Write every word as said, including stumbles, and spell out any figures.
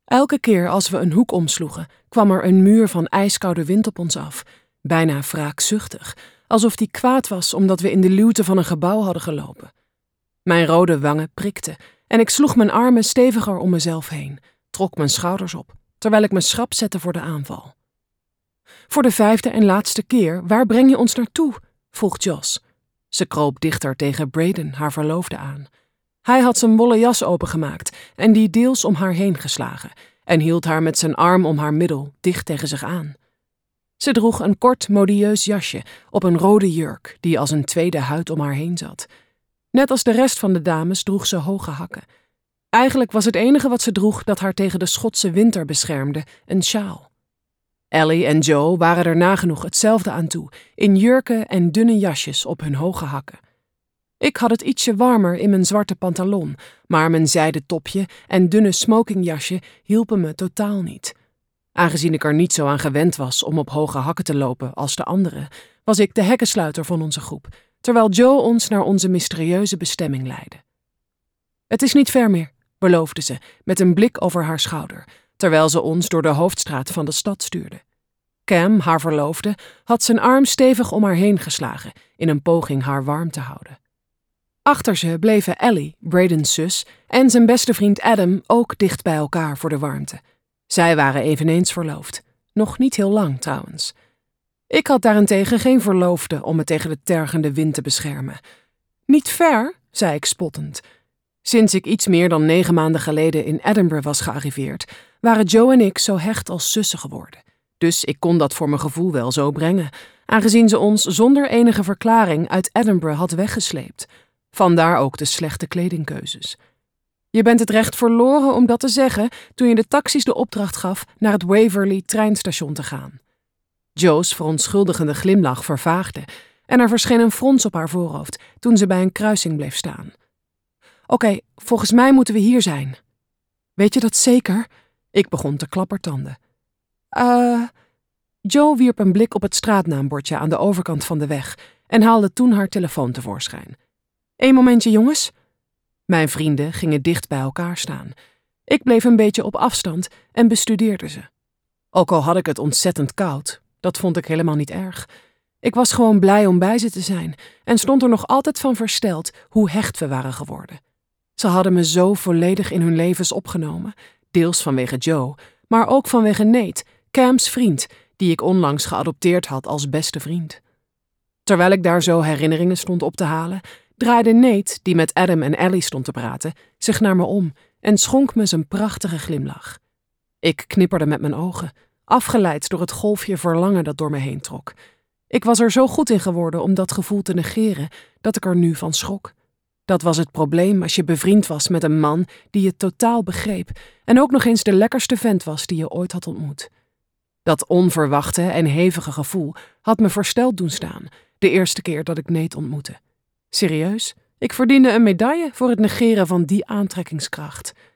Elke keer als we een hoek omsloegen, kwam er een muur van ijskoude wind op ons af, bijna wraakzuchtig, alsof die kwaad was omdat we in de luwte van een gebouw hadden gelopen. Mijn rode wangen prikten en ik sloeg mijn armen steviger om mezelf heen, trok mijn schouders op, terwijl ik me schrap zette voor de aanval. Voor de vijfde en laatste keer, waar breng je ons naartoe? Vroeg Joss. Ze kroop dichter tegen Brayden, haar verloofde, aan. Hij had zijn wollen jas opengemaakt en die deels om haar heen geslagen en hield haar met zijn arm om haar middel dicht tegen zich aan. Ze droeg een kort, modieus jasje op een rode jurk die als een tweede huid om haar heen zat. Net als de rest van de dames droeg ze hoge hakken. Eigenlijk was het enige wat ze droeg dat haar tegen de Schotse winter beschermde een sjaal. Ellie en Joe waren er nagenoeg hetzelfde aan toe, in jurken en dunne jasjes op hun hoge hakken. Ik had het ietsje warmer in mijn zwarte pantalon, maar mijn zijden topje en dunne smokingjasje hielpen me totaal niet. Aangezien ik er niet zo aan gewend was om op hoge hakken te lopen als de anderen, was ik de hekkensluiter van onze groep, terwijl Joe ons naar onze mysterieuze bestemming leidde. Het is niet ver meer, beloofde ze met een blik over haar schouder, terwijl ze ons door de hoofdstraat van de stad stuurde. Cam, haar verloofde, had zijn arm stevig om haar heen geslagen in een poging haar warm te houden. Achter ze bleven Ellie, Braydens zus, en zijn beste vriend Adam ook dicht bij elkaar voor de warmte. Zij waren eveneens verloofd. Nog niet heel lang trouwens. Ik had daarentegen geen verloofde om me tegen de tergende wind te beschermen. Niet ver, zei ik spottend. Sinds ik iets meer dan negen maanden geleden in Edinburgh was gearriveerd, waren Joe en ik zo hecht als zussen geworden. Dus ik kon dat voor mijn gevoel wel zo brengen, aangezien ze ons zonder enige verklaring uit Edinburgh had weggesleept. Vandaar ook de slechte kledingkeuzes. Je bent het recht verloren om dat te zeggen toen je de taxis de opdracht gaf naar het Waverley treinstation te gaan. Joe's verontschuldigende glimlach vervaagde en er verscheen een frons op haar voorhoofd toen ze bij een kruising bleef staan. Oké, okay, volgens mij moeten we hier zijn. Weet je dat zeker? Ik begon te klappertanden. Eh... Uh, Joe wierp een blik op het straatnaambordje aan de overkant van de weg en haalde toen haar telefoon tevoorschijn. Eén momentje, jongens. Mijn vrienden gingen dicht bij elkaar staan. Ik bleef een beetje op afstand en bestudeerde ze. Ook al had ik het ontzettend koud, dat vond ik helemaal niet erg. Ik was gewoon blij om bij ze te zijn en stond er nog altijd van versteld hoe hecht we waren geworden. Ze hadden me zo volledig in hun levens opgenomen, deels vanwege Joe, maar ook vanwege Nate, Cam's vriend, die ik onlangs geadopteerd had als beste vriend. Terwijl ik daar zo herinneringen stond op te halen, draaide Nate, die met Adam en Ellie stond te praten, zich naar me om en schonk me zijn prachtige glimlach. Ik knipperde met mijn ogen, afgeleid door het golfje verlangen dat door me heen trok. Ik was er zo goed in geworden om dat gevoel te negeren dat ik er nu van schrok. Dat was het probleem als je bevriend was met een man die je totaal begreep en ook nog eens de lekkerste vent was die je ooit had ontmoet. Dat onverwachte en hevige gevoel had me versteld doen staan, de eerste keer dat ik Nate ontmoette. Serieus, ik verdiende een medaille voor het negeren van die aantrekkingskracht.